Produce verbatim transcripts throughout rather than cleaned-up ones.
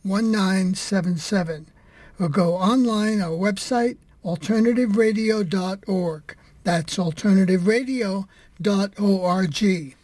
one nine seven seven or go online our website, alternative radio dot org. That's alternative radio dot org.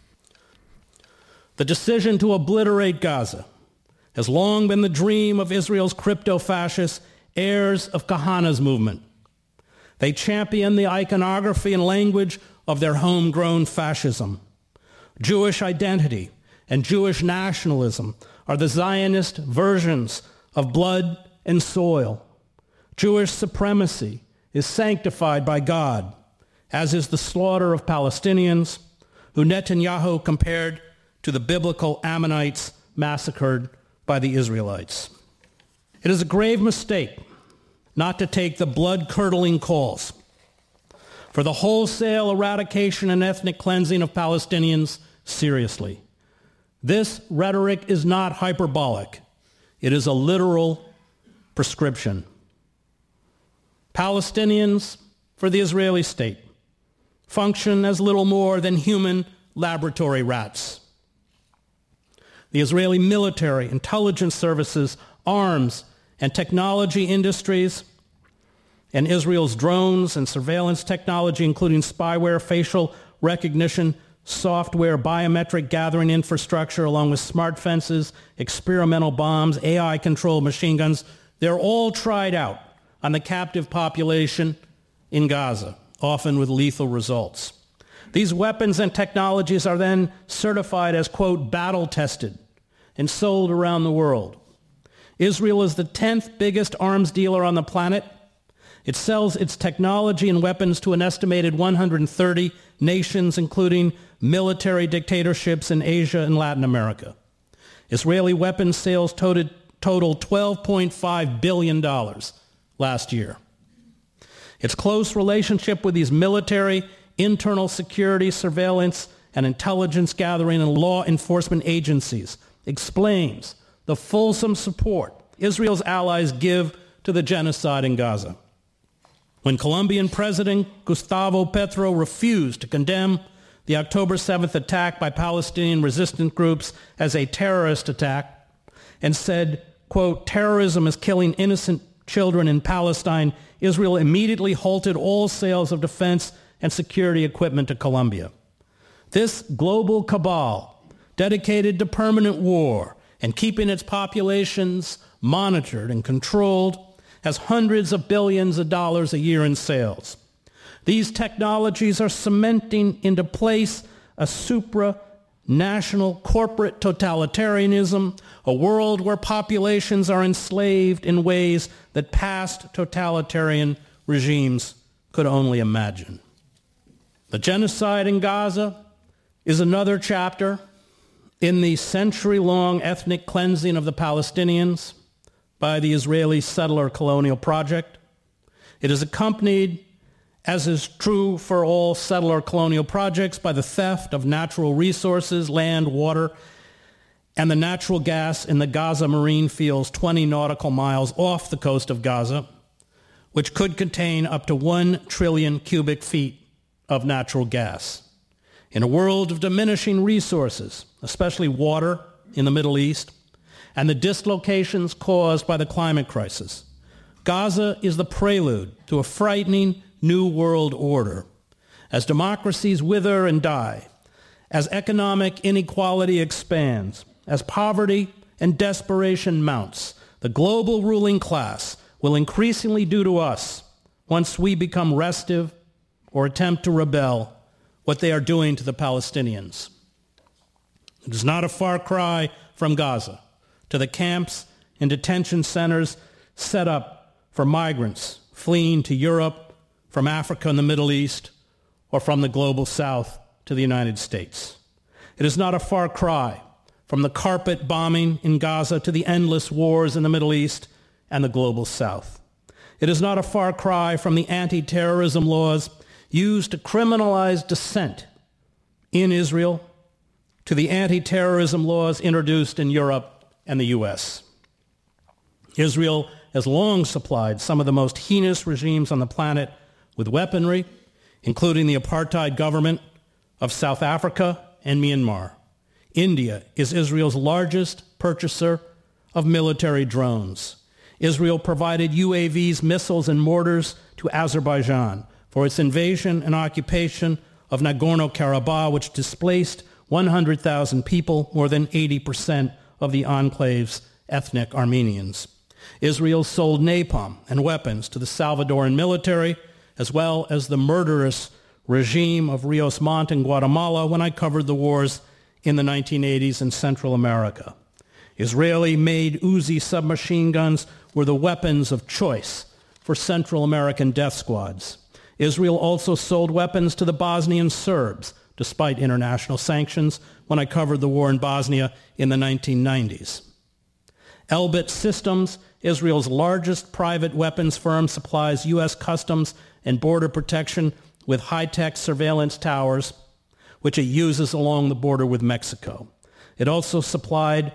The decision to obliterate Gaza has long been the dream of Israel's crypto-fascist heirs of Kahana's movement. They champion the iconography and language of their homegrown fascism. Jewish identity and Jewish nationalism are the Zionist versions of blood and soil. Jewish supremacy is sanctified by God, as is the slaughter of Palestinians, who Netanyahu compared to the biblical Ammonites massacred by the Israelites. It is a grave mistake not to take the blood-curdling calls for the wholesale eradication and ethnic cleansing of Palestinians seriously. This rhetoric is not hyperbolic. It is a literal prescription. Palestinians, for the Israeli state, function as little more than human laboratory rats. The Israeli military, intelligence services, arms, and technology industries, and Israel's drones and surveillance technology, including spyware, facial recognition, software, biometric gathering infrastructure, along with smart fences, experimental bombs, A I-controlled machine guns, they're all tried out on the captive population in Gaza, often with lethal results. These weapons and technologies are then certified as, quote, battle-tested and sold around the world. Israel is the tenth biggest arms dealer on the planet. It sells its technology and weapons to an estimated one hundred thirty nations, including military dictatorships in Asia and Latin America. Israeli weapons sales totaled, totaled twelve point five billion dollars last year. Its close relationship with these military, internal security, surveillance, and intelligence gathering and law enforcement agencies explains the fulsome support Israel's allies give to the genocide in Gaza. When Colombian President Gustavo Petro refused to condemn the October seventh attack by Palestinian resistance groups as a terrorist attack and said, quote, terrorism is killing innocent children in Palestine, Israel immediately halted all sales of defense and security equipment to Colombia. This global cabal, dedicated to permanent war and keeping its populations monitored and controlled, has hundreds of billions of dollars a year in sales. These technologies are cementing into place a supranational corporate totalitarianism, a world where populations are enslaved in ways that past totalitarian regimes could only imagine. The genocide in Gaza is another chapter in the century-long ethnic cleansing of the Palestinians by the Israeli settler colonial project. It is accompanied, as is true for all settler colonial projects, by the theft of natural resources, land, water, and the natural gas in the Gaza marine fields twenty nautical miles off the coast of Gaza, which could contain up to one trillion cubic feet of natural gas. In a world of diminishing resources, especially water in the Middle East, and the dislocations caused by the climate crisis, Gaza is the prelude to a frightening new world order. As democracies wither and die, as economic inequality expands, as poverty and desperation mounts, the global ruling class will increasingly do to us, once we become restive or attempt to rebel, what they are doing to the Palestinians. It is not a far cry from Gaza to the camps and detention centers set up for migrants fleeing to Europe, from Africa and the Middle East, or from the global south to the United States. It is not a far cry from the carpet bombing in Gaza to the endless wars in the Middle East and the global south. It is not a far cry from the anti-terrorism laws used to criminalize dissent in Israel to the anti-terrorism laws introduced in Europe and the U S. Israel has long supplied some of the most heinous regimes on the planet with weaponry, including the apartheid government of South Africa and Myanmar. India is Israel's largest purchaser of military drones. Israel provided U A Vs, missiles, and mortars to Azerbaijan for its invasion and occupation of Nagorno-Karabakh, which displaced one hundred thousand people, more than eighty percent of the enclave's ethnic Armenians. Israel sold napalm and weapons to the Salvadoran military, as well as the murderous regime of Rios Montt in Guatemala when I covered the wars in the nineteen eighties in Central America. Israeli-made Uzi submachine guns were the weapons of choice for Central American death squads. Israel also sold weapons to the Bosnian Serbs, despite international sanctions, when I covered the war in Bosnia in the nineteen nineties. Elbit Systems, Israel's largest private weapons firm, supplies U S Customs and Border Protection with high-tech surveillance towers, which it uses along the border with Mexico. It also supplied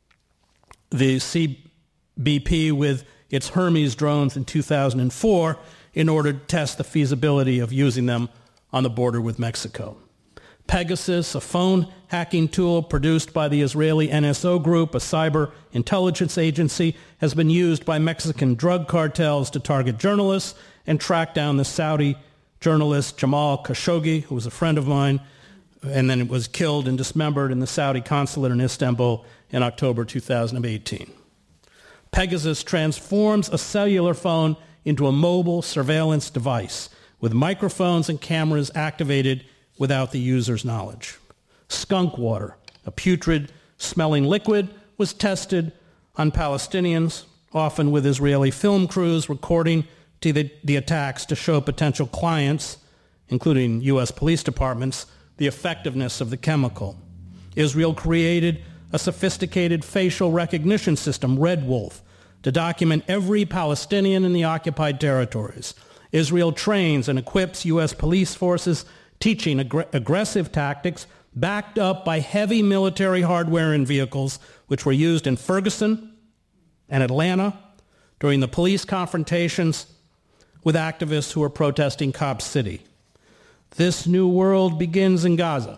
the C B P with its Hermes drones in two thousand four in order to test the feasibility of using them on the border with Mexico. Pegasus, a phone hacking tool produced by the Israeli N S O Group, a cyber intelligence agency, has been used by Mexican drug cartels to target journalists and track down the Saudi journalist Jamal Khashoggi, who was a friend of mine, and then was killed and dismembered in the Saudi consulate in Istanbul in October two thousand eighteen. Pegasus transforms a cellular phone into a mobile surveillance device with microphones and cameras activated without the user's knowledge. Skunk water, a putrid-smelling liquid, was tested on Palestinians, often with Israeli film crews recording to the, the attacks to show potential clients, including U S police departments, the effectiveness of the chemical. Israel created a sophisticated facial recognition system, Red Wolf, to document every Palestinian in the occupied territories. Israel trains and equips U S police forces, teaching ag- aggressive tactics backed up by heavy military hardware and vehicles, which were used in Ferguson and Atlanta during the police confrontations with activists who were protesting Cop City. This new world begins in Gaza,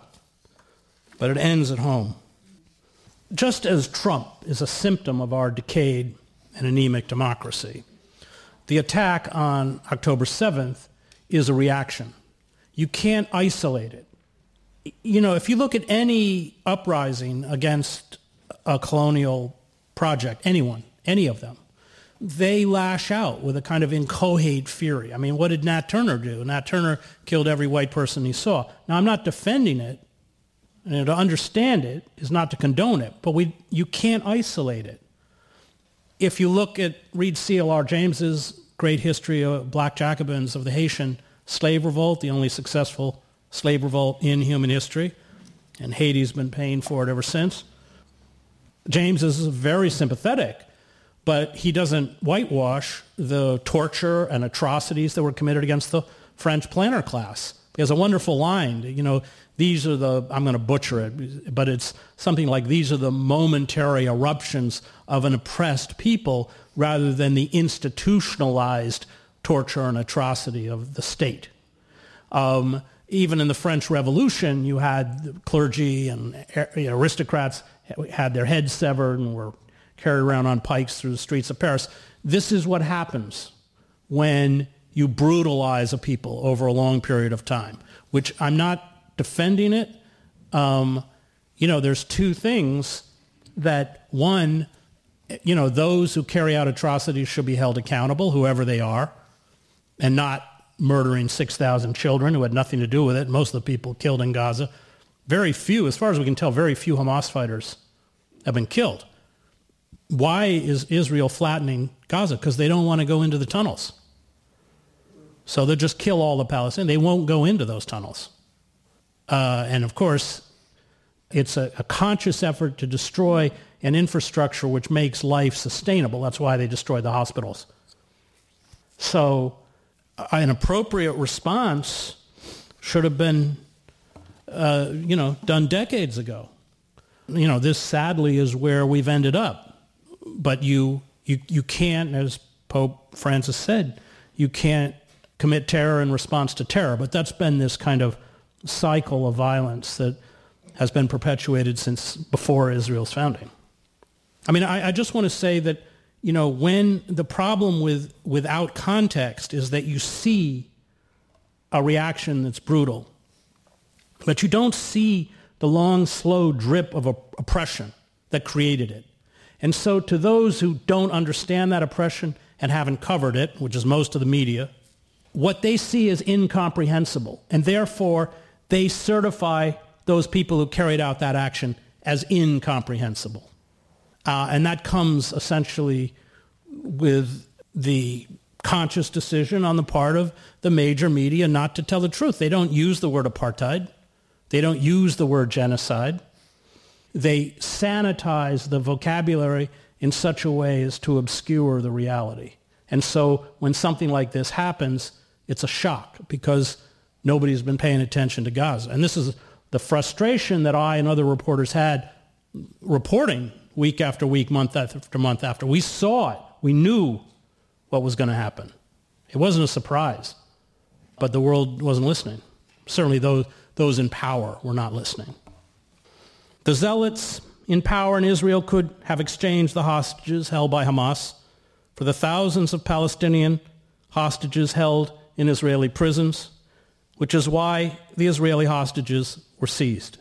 but it ends at home. Just as Trump is a symptom of our decayed and anemic democracy, the attack on October seventh is a reaction. You can't isolate it. You know, if you look at any uprising against a colonial project, anyone, any of them, they lash out with a kind of inchoate fury. I mean, what did Nat Turner do? Nat Turner killed every white person he saw. Now, I'm not defending it. And to understand it is not to condone it, but we you can't isolate it. If you look at, read C L R James's great history of Black Jacobins of the Haitian slave revolt, the only successful slave revolt in human history, and Haiti's been paying for it ever since. James is very sympathetic, but he doesn't whitewash the torture and atrocities that were committed against the French planter class. He has a wonderful line, you know, these are the, I'm going to butcher it, but it's something like, these are the momentary eruptions of an oppressed people rather than the institutionalized torture and atrocity of the state. Um, even in the French Revolution, you had clergy and you know, aristocrats had their heads severed and were carried around on pikes through the streets of Paris. This is what happens when you brutalize a people over a long period of time, which I'm not defending it. Um, you know, there's two things that, one, you know, those who carry out atrocities should be held accountable, whoever they are, and not murdering six thousand children who had nothing to do with it. Most of the people killed in Gaza, very few, as far as we can tell, very few Hamas fighters have been killed. Why is Israel flattening Gaza? Because they don't want to go into the tunnels. So they'll just kill all the Palestinians. They won't go into those tunnels. Uh, and of course, it's a, a conscious effort to destroy an infrastructure which makes life sustainable. That's why they destroyed the hospitals. So an appropriate response should have been, uh, you know, done decades ago. You know, this sadly is where we've ended up. But you, you, you can't, as Pope Francis said, you can't commit terror in response to terror. But that's been this kind of cycle of violence that has been perpetuated since before Israel's founding. I mean, I, I just want to say that, you know, when the problem with without context is that you see a reaction that's brutal, but you don't see the long, slow drip of op- oppression that created it. And so to those who don't understand that oppression and haven't covered it, which is most of the media, what they see is incomprehensible. And therefore, they certify those people who carried out that action as incomprehensible. Uh, and that comes essentially with the conscious decision on the part of the major media not to tell the truth. They don't use the word apartheid. They don't use the word genocide. They sanitize the vocabulary in such a way as to obscure the reality. And so when something like this happens, it's a shock because nobody's been paying attention to Gaza. And this is the frustration that I and other reporters had reporting week after week, month after month after. We saw it. We knew what was going to happen. It wasn't a surprise, but the world wasn't listening. Certainly those, those in power were not listening. The zealots in power in Israel could have exchanged the hostages held by Hamas for the thousands of Palestinian hostages held in Israeli prisons, which is why the Israeli hostages were seized.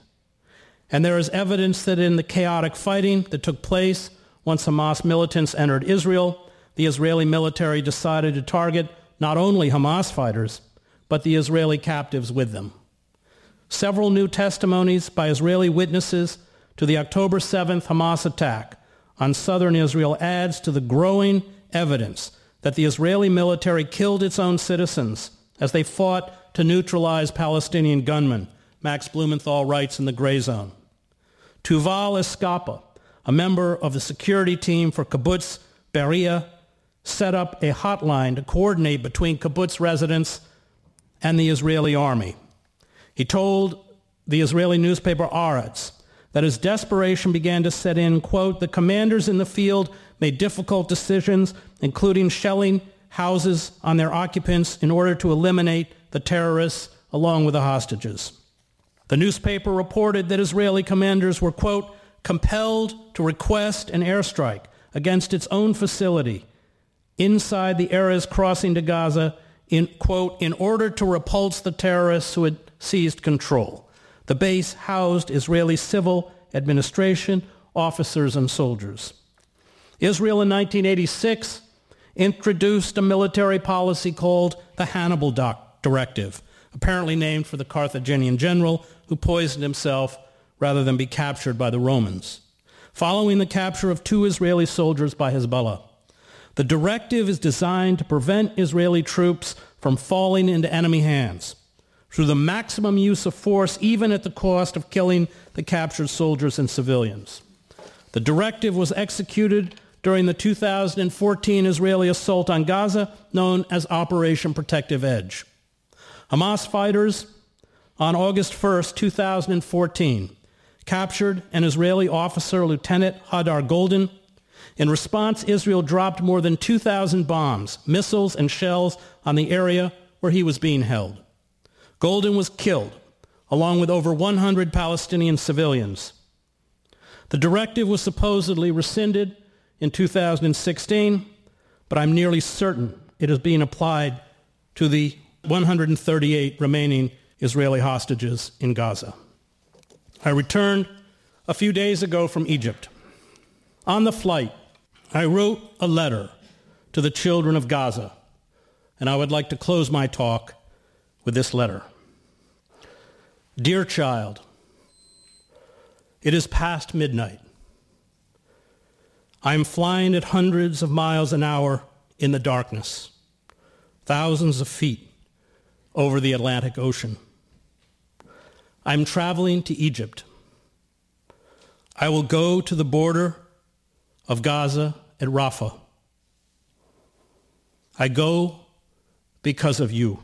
And there is evidence that in the chaotic fighting that took place once Hamas militants entered Israel, the Israeli military decided to target not only Hamas fighters, but the Israeli captives with them. Several new testimonies by Israeli witnesses to the October seventh Hamas attack on southern Israel adds to the growing evidence that the Israeli military killed its own citizens as they fought to neutralize Palestinian gunmen, Max Blumenthal writes in The Gray Zone. Tuval Escapa, a member of the security team for Kibbutz Beria, set up a hotline to coordinate between kibbutz residents and the Israeli army. He told the Israeli newspaper Haaretz that as desperation began to set in, quote, the commanders in the field made difficult decisions, including shelling houses on their occupants in order to eliminate the terrorists along with the hostages. The newspaper reported that Israeli commanders were, quote, compelled to request an airstrike against its own facility inside the Erez crossing to Gaza in, quote, in order to repulse the terrorists who had seized control. The base housed Israeli civil administration, officers, and soldiers. Israel in nineteen eighty-six introduced a military policy called the Hannibal Doc- Directive, apparently named for the Carthaginian general who poisoned himself rather than be captured by the Romans, following the capture of two Israeli soldiers by Hezbollah. The directive is designed to prevent Israeli troops from falling into enemy hands through the maximum use of force, even at the cost of killing the captured soldiers and civilians. The directive was executed during the two thousand fourteen Israeli assault on Gaza, known as Operation Protective Edge. Hamas fighters on August first, two thousand fourteen, captured an Israeli officer, Lieutenant Hadar Golden. In response, Israel dropped more than two thousand bombs, missiles, and shells on the area where he was being held. Golden was killed, along with over one hundred Palestinian civilians. The directive was supposedly rescinded in two thousand sixteen, but I'm nearly certain it is being applied to the one hundred thirty-eight remaining Israeli hostages in Gaza. I returned a few days ago from Egypt. On the flight, I wrote a letter to the children of Gaza, and I would like to close my talk with this letter. Dear child, it is past midnight. I am flying at hundreds of miles an hour in the darkness, thousands of feet over the Atlantic Ocean. I'm traveling to Egypt. I will go to the border of Gaza at Rafah. I go because of you.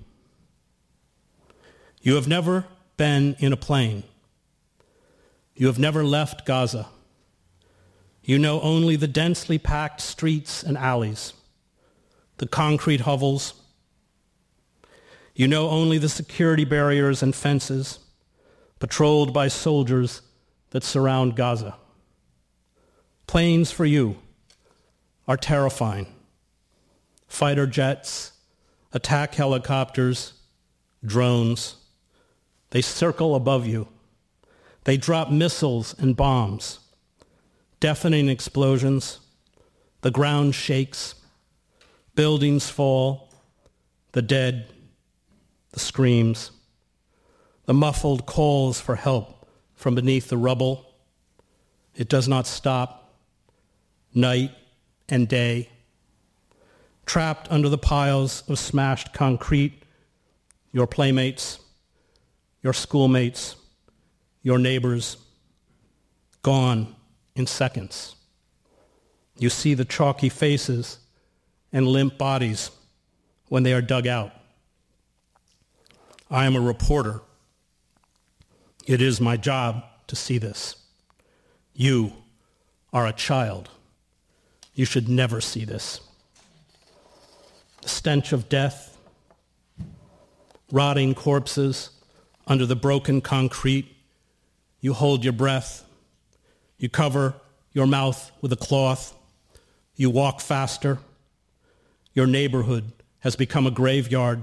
You have never been in a plane. You have never left Gaza. You know only the densely packed streets and alleys, the concrete hovels. You know only the security barriers and fences patrolled by soldiers that surround Gaza. Planes for you are terrifying. Fighter jets, attack helicopters, drones. They circle above you. They drop missiles and bombs. Deafening explosions. The ground shakes. Buildings fall. The dead. The screams. The muffled calls for help from beneath the rubble. It does not stop. Night and day. Trapped under the piles of smashed concrete, your playmates, your schoolmates, your neighbors, gone in seconds. You see the chalky faces and limp bodies when they are dug out. I am a reporter. It is my job to see this. You are a child. You should never see this. The stench of death, rotting corpses under the broken concrete. You hold your breath. You cover your mouth with a cloth. You walk faster. Your neighborhood has become a graveyard.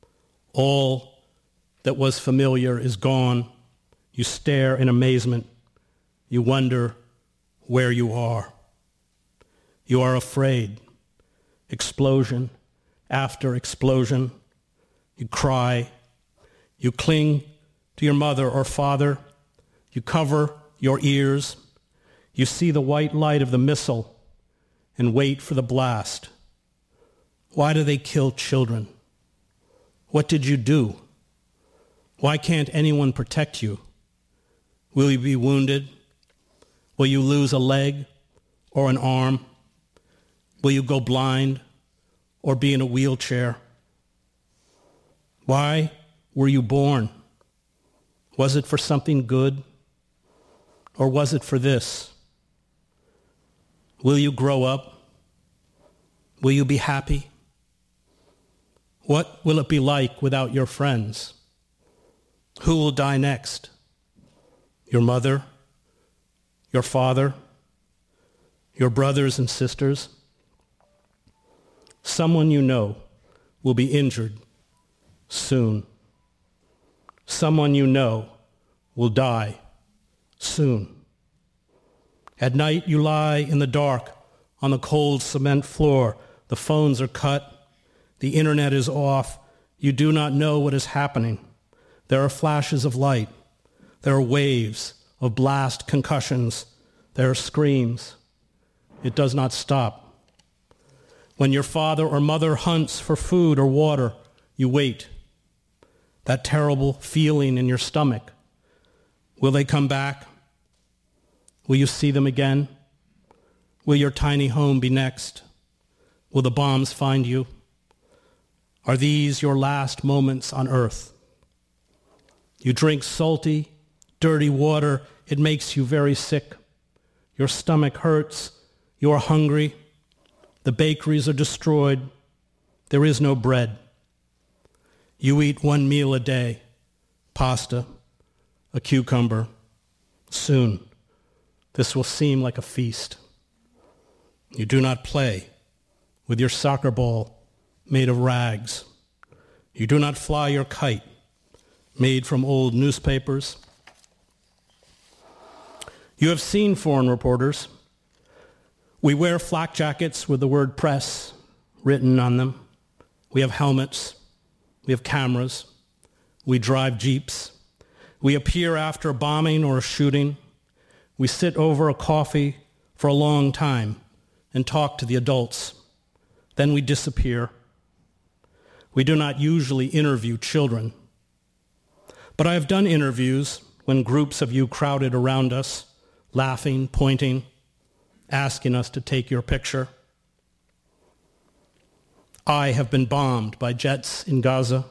All that was familiar is gone. You stare in amazement. You wonder where you are. You are afraid. Explosion after explosion. You cry. You cling to your mother or father. You cover your ears. You see the white light of the missile and wait for the blast. Why do they kill children? What did you do? Why can't anyone protect you? Will you be wounded? Will you lose a leg or an arm? Will you go blind or be in a wheelchair? Why were you born? Was it for something good? Or was it for this? Will you grow up? Will you be happy? What will it be like without your friends? Who will die next? Your mother? Your father? Your brothers and sisters? Someone you know will be injured soon. Someone you know will die soon. At night you lie in the dark on the cold cement floor. The phones are cut. The internet is off. You do not know what is happening. There are flashes of light. There are waves of blast concussions. There are screams. It does not stop. When your father or mother hunts for food or water, you wait. That terrible feeling in your stomach. Will they come back? Will you see them again? Will your tiny home be next? Will the bombs find you? Are these your last moments on earth? You drink salty, dirty water. It makes you very sick. Your stomach hurts. You are hungry. The bakeries are destroyed. There is no bread. You eat one meal a day, pasta, a cucumber. Soon, this will seem like a feast. You do not play with your soccer ball made of rags. You do not fly your kite made from old newspapers. You have seen foreign reporters. We wear flak jackets with the word press written on them. We have helmets. We have cameras. We drive jeeps. We appear after a bombing or a shooting. We sit over a coffee for a long time and talk to the adults. Then we disappear. We do not usually interview children. But I have done interviews when groups of you crowded around us, laughing, pointing, asking us to take your picture. I have been bombed by jets in Gaza.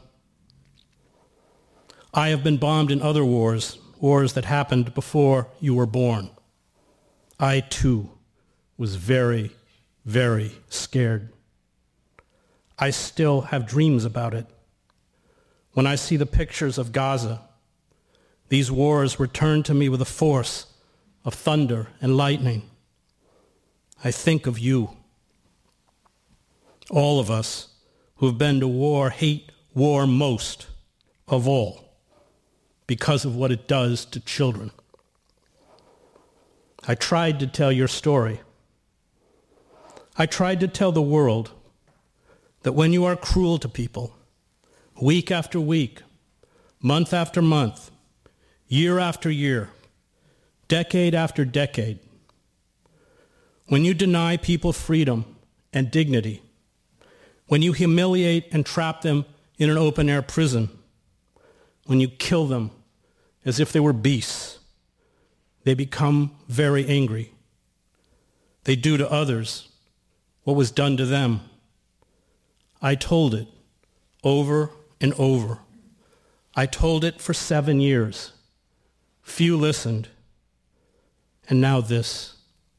I have been bombed in other wars, wars that happened before you were born. I, too, was very, very scared. I still have dreams about it. When I see the pictures of Gaza, these wars return to me with a force of thunder and lightning. I think of you. All of us who have been to war hate war most of all because of what it does to children. I tried to tell your story. I tried to tell the world that when you are cruel to people, week after week, month after month, year after year, decade after decade, when you deny people freedom and dignity, when you humiliate and trap them in an open-air prison, when you kill them as if they were beasts, they become very angry. They do to others what was done to them. I told it over and over. I told it for seven years. Few listened. And now this.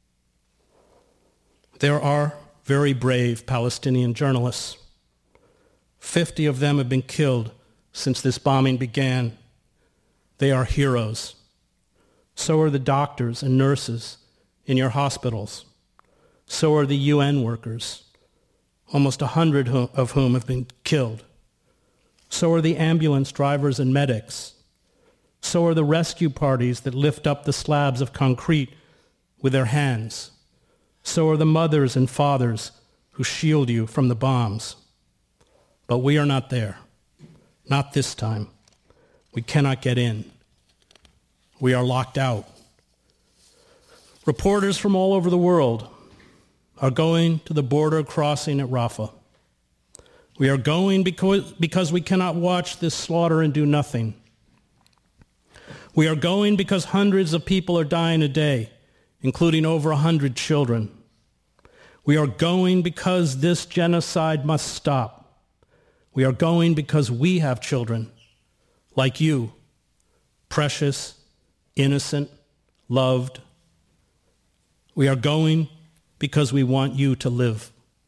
There are very brave Palestinian journalists. Fifty of them have been killed since this bombing began. They are heroes. So are the doctors and nurses in your hospitals. So are the U N workers, almost a hundred of whom have been killed. So are the ambulance drivers and medics. So are the rescue parties that lift up the slabs of concrete with their hands. So are the mothers and fathers who shield you from the bombs. But we are not there. Not this time. We cannot get in. We are locked out. Reporters from all over the world are going to the border crossing at Rafah. We are going because, because we cannot watch this slaughter and do nothing. We are going because hundreds of people are dying a day, including over a hundred children. We are going because this genocide must stop. We are going because we have children, like you, precious, innocent, loved. We are going because we want you to live.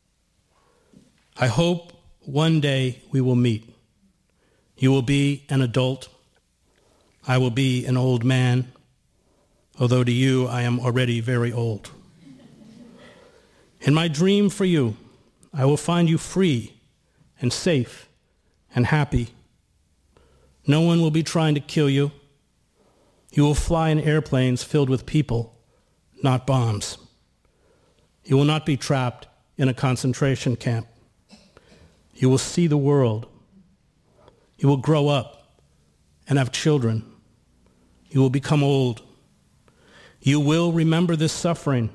I hope one day we will meet. You will be an adult. I will be an old man, although to you I am already very old. In my dream for you, I will find you free and safe and happy. No one will be trying to kill you. You will fly in airplanes filled with people, not bombs. You will not be trapped in a concentration camp. You will see the world. You will grow up and have children. You will become old. You will remember this suffering.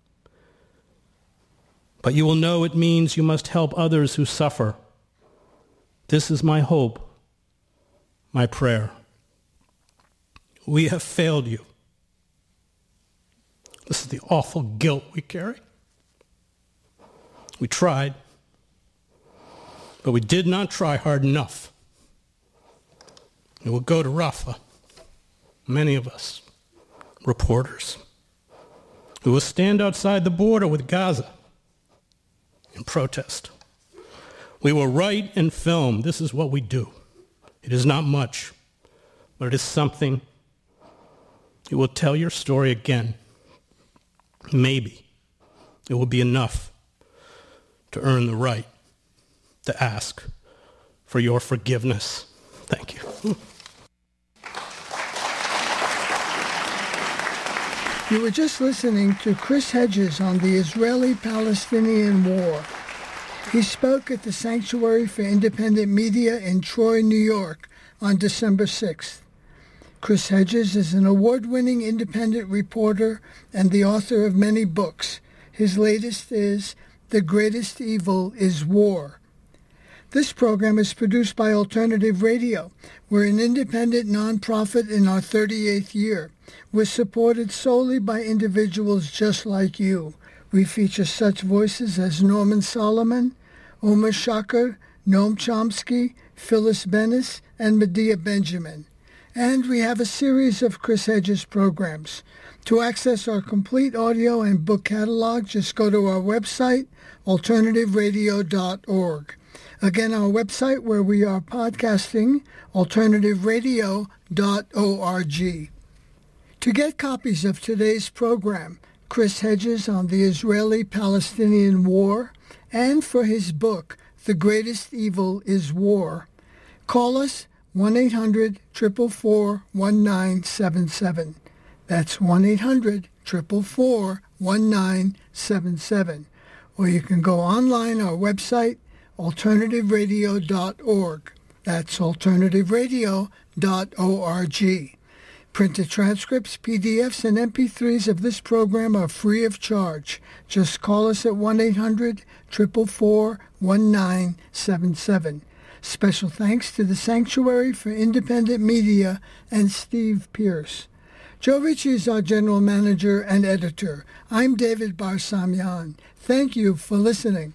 But you will know it means you must help others who suffer. This is my hope, my prayer. We have failed you. This is the awful guilt we carry. We tried, but we did not try hard enough. We will go to Rafah, many of us, reporters, who will stand outside the border with Gaza and protest. We will write and film. This is what we do. It is not much, but it is something. You will tell your story again. Maybe it will be enough to earn the right to ask for your forgiveness. Thank you. You were just listening to Chris Hedges on the Israeli-Palestinian War. He spoke at the Sanctuary for Independent Media in Troy, New York on December sixth. Chris Hedges is an award-winning independent reporter and the author of many books. His latest is The Greatest Evil is War. This program is produced by Alternative Radio. We're an independent nonprofit in our thirty-eighth year. We're supported solely by individuals just like you. We feature such voices as Norman Solomon, Omar Shaker, Noam Chomsky, Phyllis Bennis, and Medea Benjamin. And we have a series of Chris Hedges programs. To access our complete audio and book catalog, just go to our website, alternative radio dot org. Again, our website where we are podcasting, alternative radio dot org. To get copies of today's program, Chris Hedges on the Israeli-Palestinian War, and for his book, The Greatest Evil is War. Call us one eight hundred, four four four, one nine seven seven. That's one eight hundred, four four four, one nine seven seven. Or you can go online, our website, alternative radio dot org. That's alternative radio dot org. Printed transcripts, P D Fs, and M P threes of this program are free of charge. Just call us at one eight hundred, four four four, one nine seven seven. Special thanks to the Sanctuary for Independent Media and Steve Pierce. Joe Ritchie is our general manager and editor. I'm David Barsamian. Thank you for listening.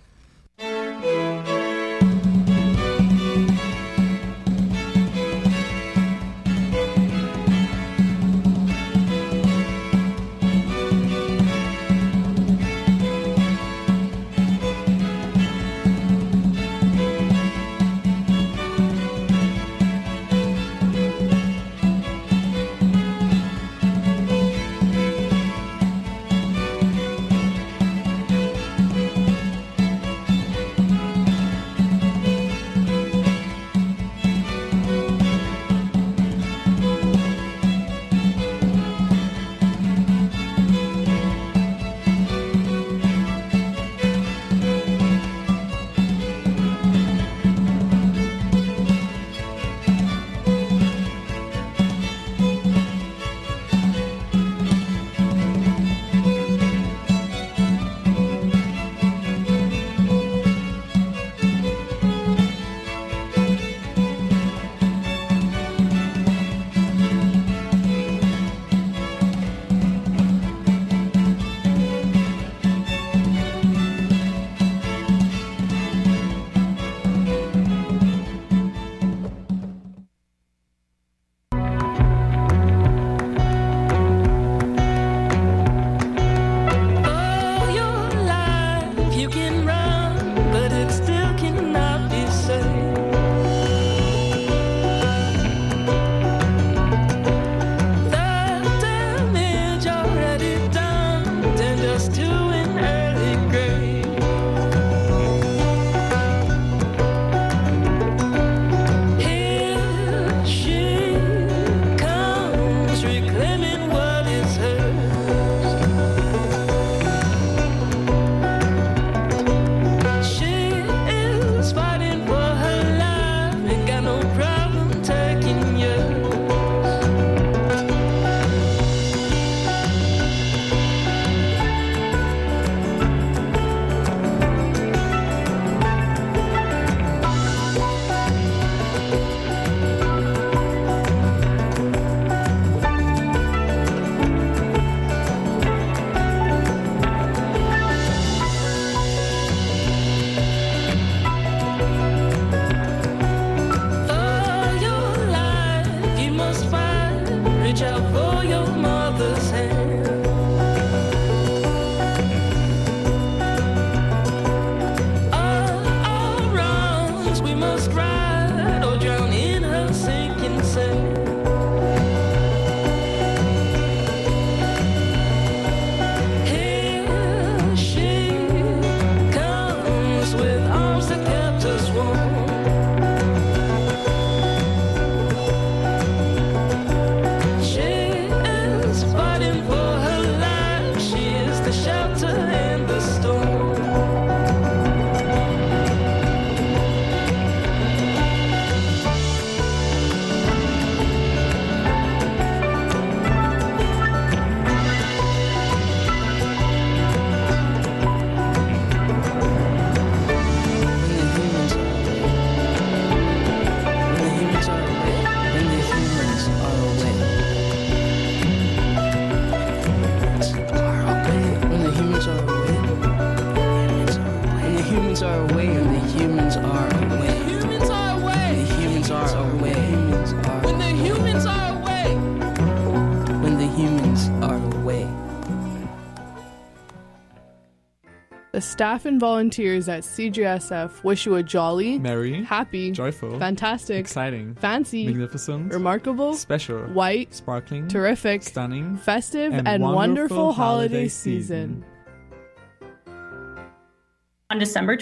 The staff and volunteers at C J S F wish you a jolly, merry, happy, joyful, fantastic, exciting, fancy, magnificent, remarkable, special, white, sparkling, terrific, stunning, festive, and, and wonderful, wonderful holiday holiday season. season. On December